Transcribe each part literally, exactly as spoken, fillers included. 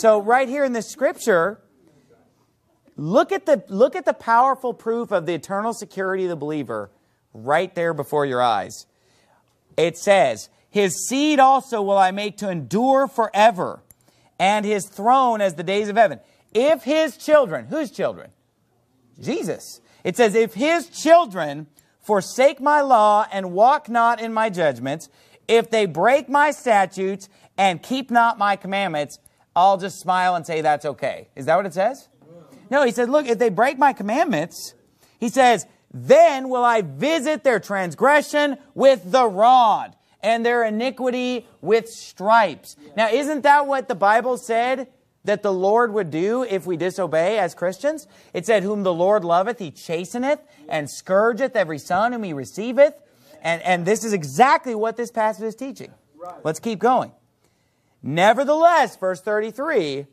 So right here in this scripture, look at the, look at the powerful proof of the eternal security of the believer right there before your eyes. It says, his seed also will I make to endure forever, and his throne as the days of heaven. If his children, whose children? Jesus. It says, if his children forsake my law and walk not in my judgments, if they break my statutes and keep not my commandments, I'll just smile and say that's okay. Is that what it says? No, he said, look, if they break my commandments, he says, then will I visit their transgression with the rod and their iniquity with stripes. Now, isn't that what the Bible said that the Lord would do if we disobey as Christians? It said, whom the Lord loveth, he chasteneth and scourgeth every son whom he receiveth. And, and this is exactly what this passage is teaching. Let's keep going. Nevertheless, verse thirty-three,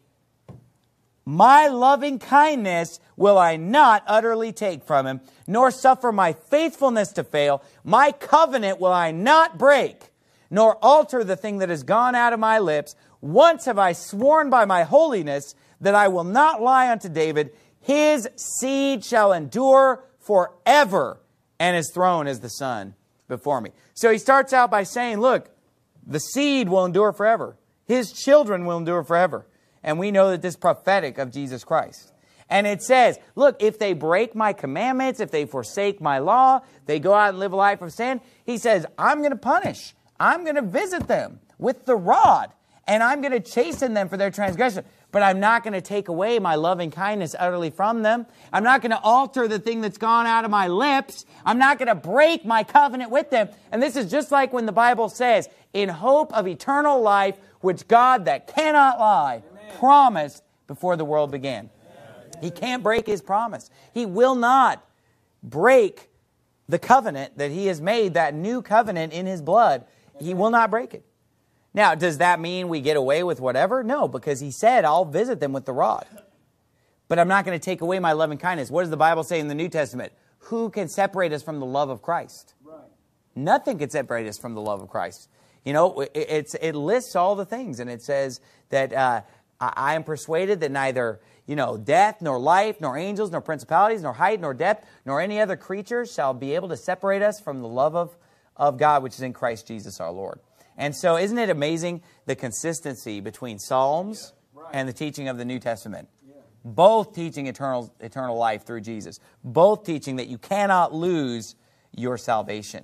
my loving kindness will I not utterly take from him, nor suffer my faithfulness to fail. My covenant will I not break, nor alter the thing that has gone out of my lips. Once have I sworn by my holiness that I will not lie unto David. His seed shall endure forever, and his throne is the sun before me. So he starts out by saying, look, the seed will endure forever. His children will endure forever. And we know that this is prophetic of Jesus Christ. And it says, look, if they break my commandments, if they forsake my law, they go out and live a life of sin, he says, I'm going to punish. I'm going to visit them with the rod. And I'm going to chasten them for their transgression. But I'm not going to take away my loving kindness utterly from them. I'm not going to alter the thing that's gone out of my lips. I'm not going to break my covenant with them. And this is just like when the Bible says, in hope of eternal life, which God that cannot lie Amen. Promised before the world began. Amen. He can't break his promise. He will not break the covenant that he has made, that new covenant in his blood. He will not break it. Now, does that mean we get away with whatever? No, because he said, I'll visit them with the rod. But I'm not going to take away my loving kindness. What does the Bible say in the New Testament? Who can separate us from the love of Christ? Right. Nothing can separate us from the love of Christ. You know, it, it's, it lists all the things, and it says that uh, I, I am persuaded that neither, you know, death, nor life, nor angels, nor principalities, nor height, nor depth, nor any other creature shall be able to separate us from the love of, of God, which is in Christ Jesus our Lord. And so isn't it amazing the consistency between Psalms yeah, right. and the teaching of the New Testament? Yeah. Both teaching eternal, eternal life through Jesus. Both teaching that you cannot lose your salvation.